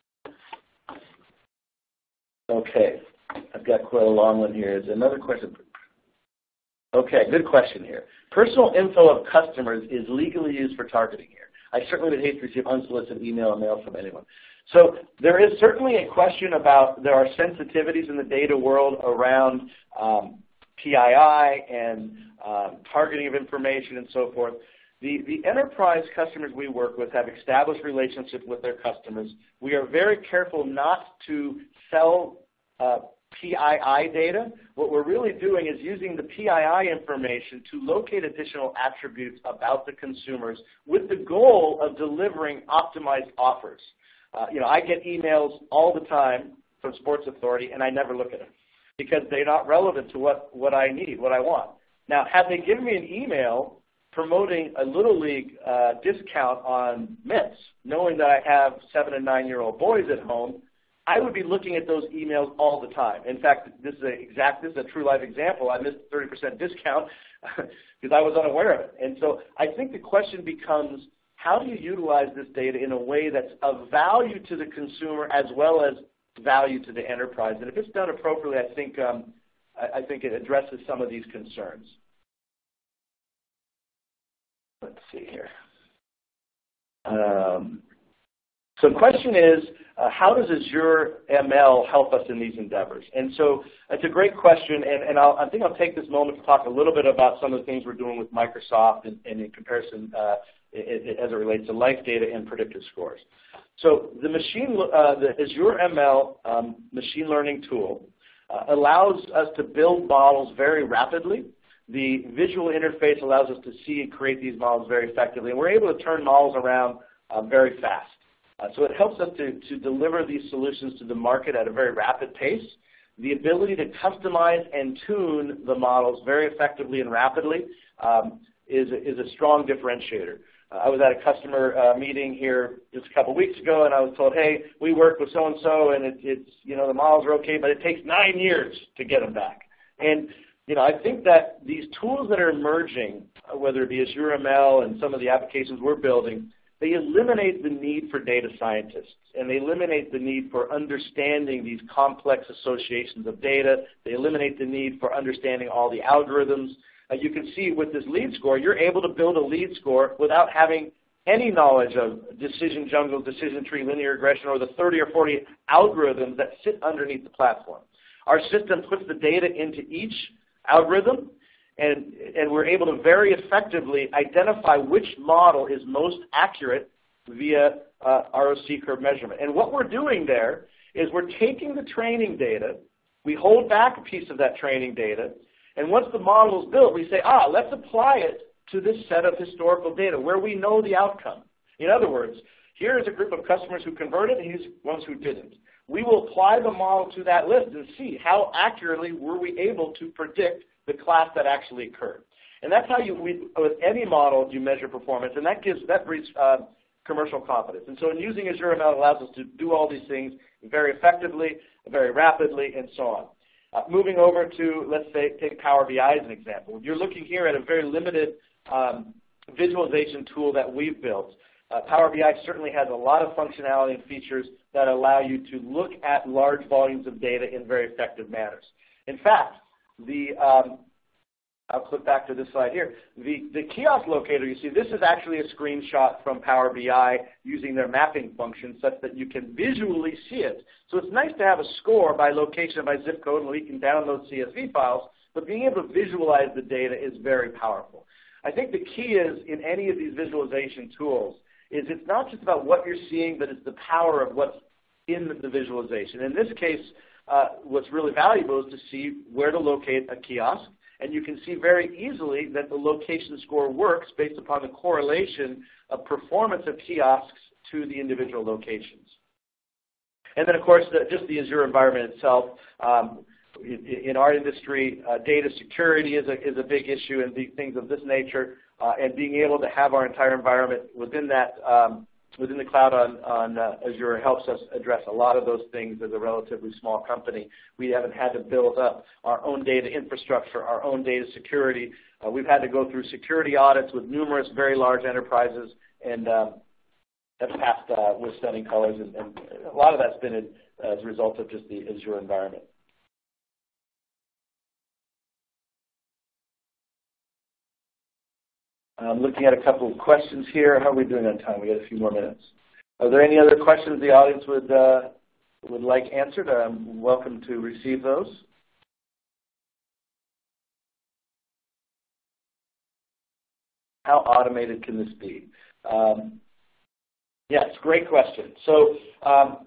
Okay, I've got quite a long one here. Is another question? Okay, good question here. Personal info of customers is legally used for targeting here. I certainly would hate to receive unsolicited email or mail from anyone. So there is certainly a question about, there are sensitivities in the data world around um, P I I and um, targeting of information and so forth. The, the enterprise customers we work with have established relationships with their customers. We are very careful not to sell uh, P I I data. What we're really doing is using the P I I information to locate additional attributes about the consumers with the goal of delivering optimized offers. Uh, you know, I get emails all the time from Sports Authority, and I never look at them because they're not relevant to what, what I need, what I want. Now, had they given me an email promoting a Little League uh, discount on mints, knowing that I have seven and nine-year-old boys at home, I would be looking at those emails all the time. In fact, this is a exact, this is a true life example. I missed a thirty percent discount because I was unaware of it. And so I think the question becomes, how do you utilize this data in a way that's of value to the consumer as well as value to the enterprise? And if it's done appropriately, I think, um, I, I think it addresses some of these concerns. Let's see here. Um, so the question is, uh, how does Azure M L help us in these endeavors? And so it's a great question, and, and I'll, I think I'll take this moment to talk a little bit about some of the things we're doing with Microsoft and, and in comparison uh, it, it, as it relates to life data and predictive scores. So the machine, uh, the Azure M L um, machine learning tool uh, allows us to build models very rapidly. The visual interface allows us to see and create these models very effectively, and we're able to turn models around uh, very fast. Uh, so it helps us to, to deliver these solutions to the market at a very rapid pace. The ability to customize and tune the models very effectively and rapidly um, is, a, is a strong differentiator. Uh, I was at a customer uh, meeting here just a couple weeks ago, and I was told, hey, we work with so-and-so, and it, it's, you know, the models are okay, but it takes nine years to get them back. And you know, I think that these tools that are emerging, whether it be Azure M L and some of the applications we're building, they eliminate the need for data scientists, and they eliminate the need for understanding these complex associations of data. They eliminate the need for understanding all the algorithms. Uh, you can see with this lead score, you're able to build a lead score without having any knowledge of decision jungle, decision tree, linear regression, or the thirty or forty algorithms that sit underneath the platform. Our system puts the data into each algorithm, and, and we're able to very effectively identify which model is most accurate via uh, R O C curve measurement. And what we're doing there is we're taking the training data, we hold back a piece of that training data, and once the model is built, we say, ah, let's apply it to this set of historical data where we know the outcome. In other words, here is a group of customers who converted, and here's ones who didn't. We will apply the model to that list and see how accurately were we able to predict the class that actually occurred. And that's how you, we, with any model, you measure performance, and that gives, that breeds uh, commercial confidence. And so in using Azure M L, it allows us to do all these things very effectively, very rapidly, and so on. Uh, moving over to, let's say, take Power B I as an example. You're looking here at a very limited um, visualization tool that we've built. Uh, Power B I certainly has a lot of functionality and features that allow you to look at large volumes of data in very effective manners. In fact, the um, I'll click back to this slide here. The, the kiosk locator, you see, this is actually a screenshot from Power B I using their mapping function such that you can visually see it. So it's nice to have a score by location, by zip code, and we can download C S V files, but being able to visualize the data is very powerful. I think the key is in any of these visualization tools is it's not just about what you're seeing, but it's the power of what's in the visualization. In this case, uh, what's really valuable is to see where to locate a kiosk, and you can see very easily that the location score works based upon the correlation of performance of kiosks to the individual locations. And then, of course, the, just the Azure environment itself. Um, in, in our industry, uh, data security is a, is a big issue and things of this nature. Uh, and being able to have our entire environment within that, um, within the cloud on, on uh, Azure helps us address a lot of those things as a relatively small company. We haven't had to build up our own data infrastructure, our own data security. Uh, we've had to go through security audits with numerous very large enterprises, and um, have passed uh, with stunning colors, and, and a lot of that's been in, as a result of just the Azure environment. I'm looking at a couple of questions here. How are we doing on time? We got a few more minutes. Are there any other questions the audience would uh, would like answered? I'm welcome to receive those. How automated can this be? Um, yes, great question. So um,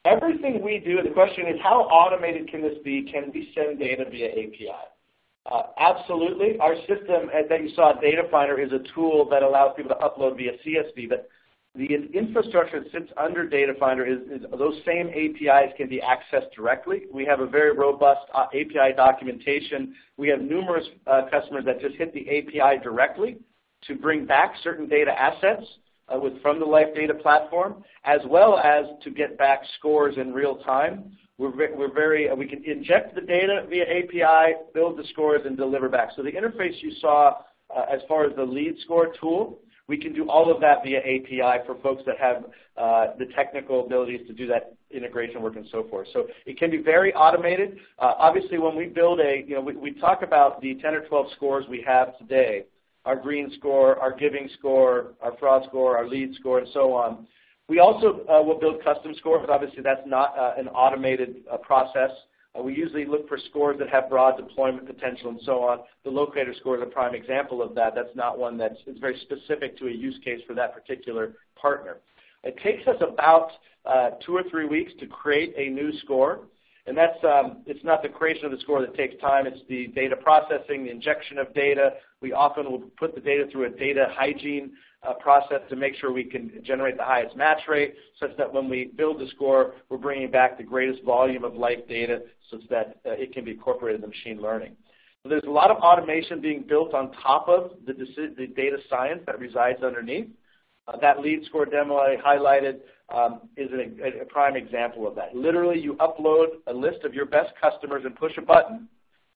everything we do, the question is how automated can this be? Can we send data via A P I? Uh, absolutely. Our system that you saw, Data Finder, is a tool that allows people to upload via C S V, but the infrastructure that sits under Data Finder is, is those same A P Is can be accessed directly. We have a very robust uh, A P I documentation. We have numerous uh, customers that just hit the A P I directly to bring back certain data assets uh, with, from the Life Data platform, as well as to get back scores in real time. We're, we're very, uh, we can inject the data via A P I, build the scores, and deliver back. So the interface you saw uh, as far as the lead score tool, we can do all of that via A P I for folks that have uh, the technical abilities to do that integration work and so forth. So it can be very automated. Uh, obviously, when we build a, you know, we, we talk about the ten or twelve scores we have today, our green score, our giving score, our fraud score, our lead score, and so on. We also uh, will build custom scores. Obviously, that's not uh, an automated uh, process. Uh, we usually look for scores that have broad deployment potential and so on. The locator score is a prime example of that. That's not one that's it's very specific to a use case for that particular partner. It takes us about uh, two or three weeks to create a new score. And that's um, it's not the creation of the score that takes time. It's the data processing, the injection of data. We often will put the data through a data hygiene uh, process to make sure we can generate the highest match rate, such that when we build the score, we're bringing back the greatest volume of life data such that uh, it can be incorporated in machine learning. So there's a lot of automation being built on top of the, the data science that resides underneath. Uh, that lead score demo I highlighted um, is an, a, a prime example of that. Literally, you upload a list of your best customers and push a button,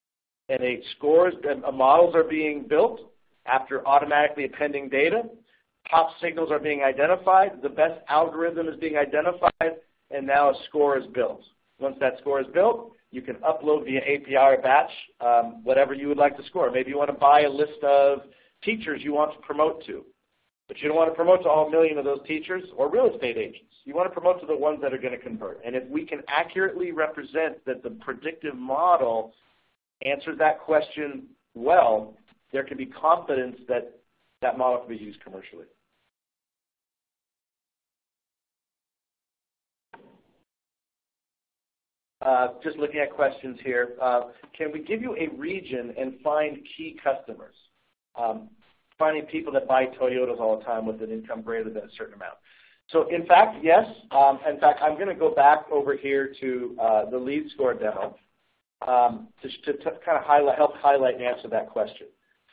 and a scores and uh, models are being built after automatically appending data. Top signals are being identified. The best algorithm is being identified, and now a score is built. Once that score is built, you can upload via A P I or batch um, whatever you would like to score. Maybe you want to buy a list of teachers you want to promote to. But you don't want to promote to all million of those teachers or real estate agents. You want to promote to the ones that are going to convert. And if we can accurately represent that the predictive model answers that question well, there can be confidence that that model can be used commercially. Uh, just looking at questions here. Uh, can we give you a region and find key customers? Um, finding people that buy Toyotas all the time with an income greater than a certain amount. So in fact, yes. Um, in fact, I'm going to go back over here to uh, the lead score demo um, to, to, to kind of highlight, help highlight and answer that question.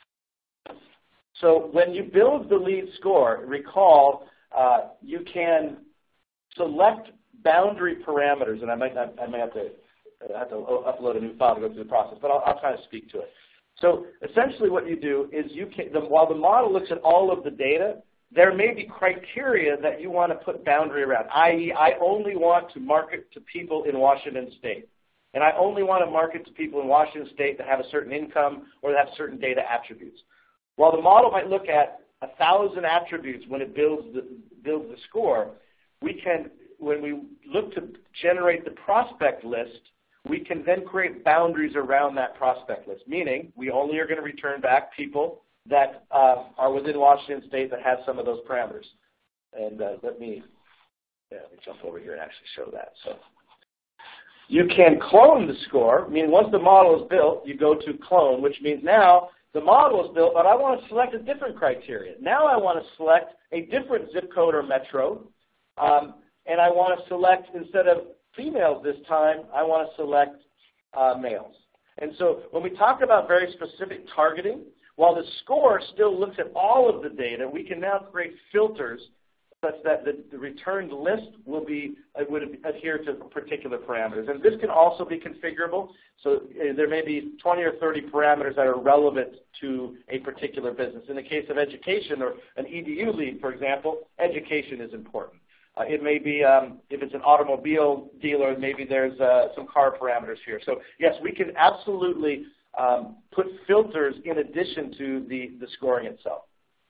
So when you build the lead score, recall uh, you can select boundary parameters, and I might not, I may have to, I have to upload a new file to go through the process, but I'll, I'll kind of speak to it. So essentially what you do is you can, the, while the model looks at all of the data, there may be criteria that you want to put boundary around, that is I only want to market to people in Washington State. And I only want to market to people in Washington State that have a certain income or that have certain data attributes. While the model might look at a thousand attributes when it builds the, builds the score, we can, when we look to generate the prospect list, we can then create boundaries around that prospect list, meaning we only are going to return back people that uh, are within Washington State that have some of those parameters. And uh, let me, yeah, let me jump over here and actually show that. So you can clone the score, meaning once the model is built, you go to clone, which means now the model is built, but I want to select a different criteria. Now I want to select a different zip code or metro, um, and I want to select, instead of females this time, I want to select uh, males. And so when we talk about very specific targeting, while the score still looks at all of the data, we can now create filters such that the, the returned list will be uh, would adhere to particular parameters. And this can also be configurable. So uh, there may be twenty or thirty parameters that are relevant to a particular business. In the case of education or an E D U lead, for example, education is important. Uh, it may be, um, if it's an automobile dealer, maybe there's uh, some car parameters here. So yes, we can absolutely um, put filters in addition to the, the scoring itself.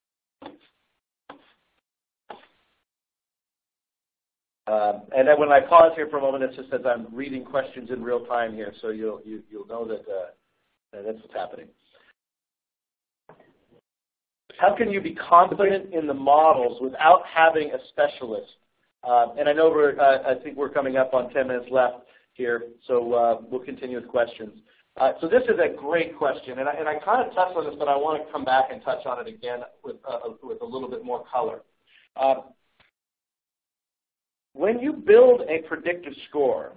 Um, and then when I pause here for a moment, it's just as I'm reading questions in real time here, so you'll, you, you'll know that uh, that's what's happening. How can you be confident in the models without having a specialist Uh, and I know we're, uh, I think we're coming up on ten minutes left here, so uh, we'll continue with questions. Uh, so this is a great question, and I, and I kind of touched on this, but I want to come back and touch on it again with, uh, with a little bit more color. Uh, when you build a predictive score,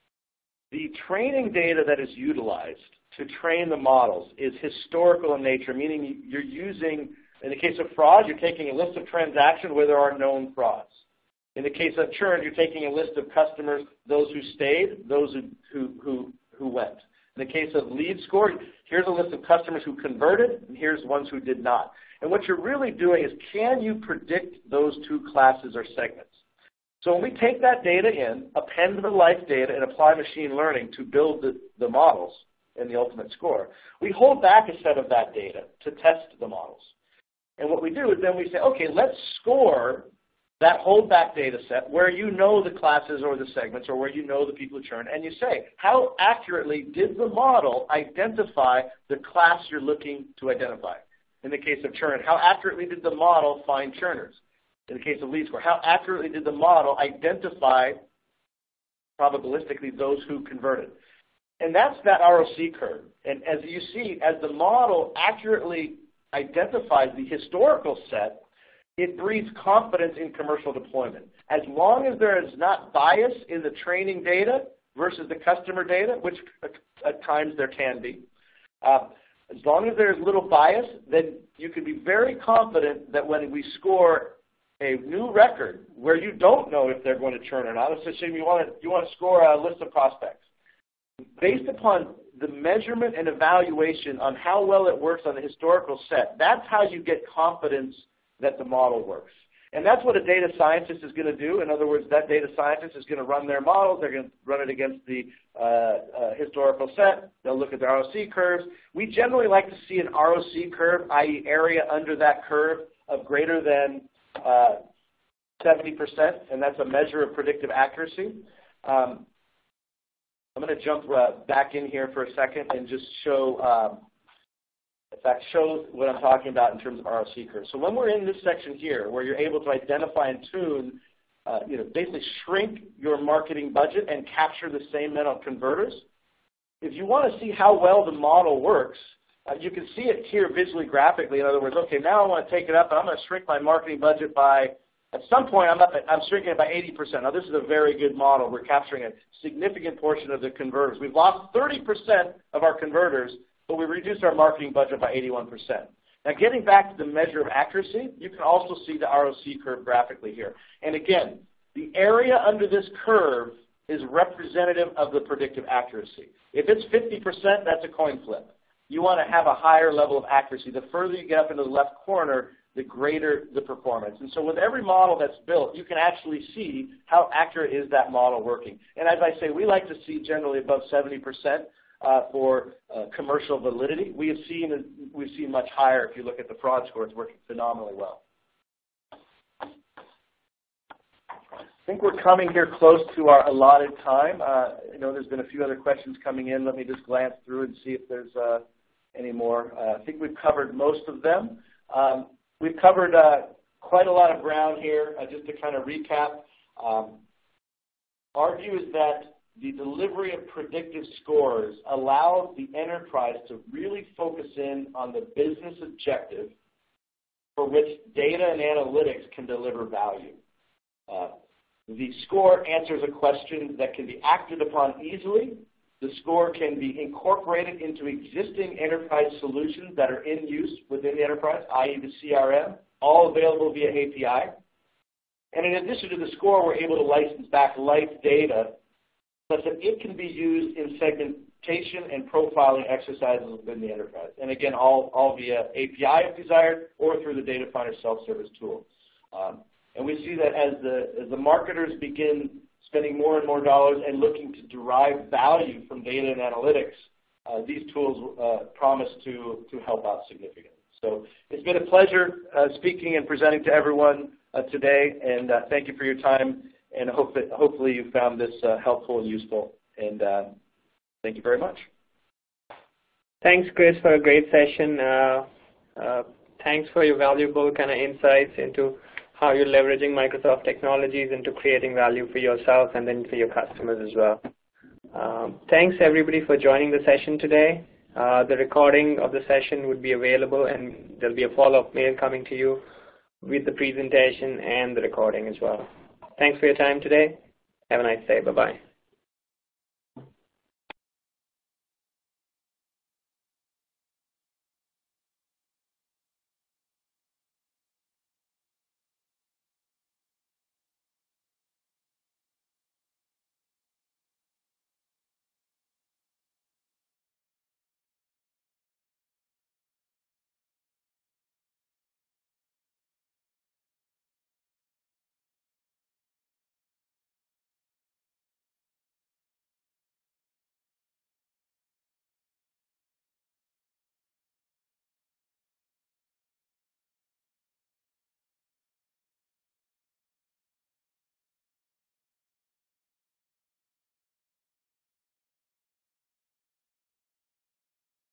the training data that is utilized to train the models is historical in nature, meaning you're using, in the case of fraud, you're taking a list of transactions where there are known frauds. In the case of churn, you're taking a list of customers, those who stayed, those who, who, who, who went. In the case of lead score, here's a list of customers who converted, and here's ones who did not. And what you're really doing is, can you predict those two classes or segments? So when we take that data in, append the life data, and apply machine learning to build the, the models and the ultimate score, we hold back a set of that data to test the models. And what we do is then we say, okay, let's score that holdback data set where you know the classes or the segments or where you know the people who churn, and you say, how accurately did the model identify the class you're looking to identify? In the case of churn, how accurately did the model find churners? In the case of lead score, how accurately did the model identify probabilistically those who converted? And that's that R O C curve. And as you see, as the model accurately identifies the historical set, it breeds confidence in commercial deployment. As long as there is not bias in the training data versus the customer data, which at times there can be, uh, as long as there is little bias, then you can be very confident that when we score a new record where you don't know if they're going to churn or not, let's assume you want to, you want to score a list of prospects. Based upon the measurement and evaluation on how well it works on the historical set, that's how you get confidence that the model works. And that's what a data scientist is going to do. In other words, that data scientist is going to run their models. They're going to run it against the uh, uh, historical set. They'll look at the R O C curves. We generally like to see an R O C curve, that is area under that curve, of greater than uh, seventy percent, and that's a measure of predictive accuracy. Um, I'm going to jump uh, back in here for a second and just show um, in fact, shows what I'm talking about in terms of R O C curves. So when we're in this section here, where you're able to identify and tune, uh, you know, basically shrink your marketing budget and capture the same amount of converters, if you want to see how well the model works, uh, you can see it here visually, graphically. In other words, okay, now I want to take it up, and I'm going to shrink my marketing budget by, at some point, I'm, up at, I'm shrinking it by eighty percent. Now, this is a very good model. We're capturing a significant portion of the converters. We've lost thirty percent of our converters, but we reduced our marketing budget by eighty-one percent. Now, getting back to the measure of accuracy, you can also see the R O C curve graphically here. And again, the area under this curve is representative of the predictive accuracy. If it's fifty percent, that's a coin flip. You want to have a higher level of accuracy. The further you get up into the left corner, the greater the performance. And so with every model that's built, you can actually see how accurate is that model working. And as I say, we like to see generally above seventy percent. Uh, for uh, commercial validity. We have seen we've seen much higher if you look at the fraud score. It's working phenomenally well. I think we're coming here close to our allotted time. Uh, you know, there's been a few other questions coming in. Let me just glance through and see if there's uh, any more. Uh, I think we've covered most of them. Um, we've covered uh, quite a lot of ground here. Uh, just to kind of recap, um, our view is that the delivery of predictive scores allows the enterprise to really focus in on the business objective for which data and analytics can deliver value. Uh, the score answers a question that can be acted upon easily. The score can be incorporated into existing enterprise solutions that are in use within the enterprise, that is the C R M, all available via A P I. And in addition to the score, we're able to license back life data such that it can be used in segmentation and profiling exercises within the enterprise. And again, all, all via A P I if desired, or through the Data Finder self-service tool. Um, and we see that as the, as the marketers begin spending more and more dollars and looking to derive value from data and analytics, uh, these tools uh, promise to, to help out significantly. So it's been a pleasure uh, speaking and presenting to everyone uh, today, and uh, thank you for your time. And I hope that hopefully you found this uh, helpful and useful. And uh, thank you very much. Thanks, Chris, for a great session. Uh, uh, thanks for your valuable kind of insights into how you're leveraging Microsoft technologies into creating value for yourself and then for your customers as well. Um, thanks everybody for joining the session today. Uh, the recording of the session would be available, and there'll be a follow-up mail coming to you with the presentation and the recording as well. Thanks for your time today. Have a nice day. Bye-bye.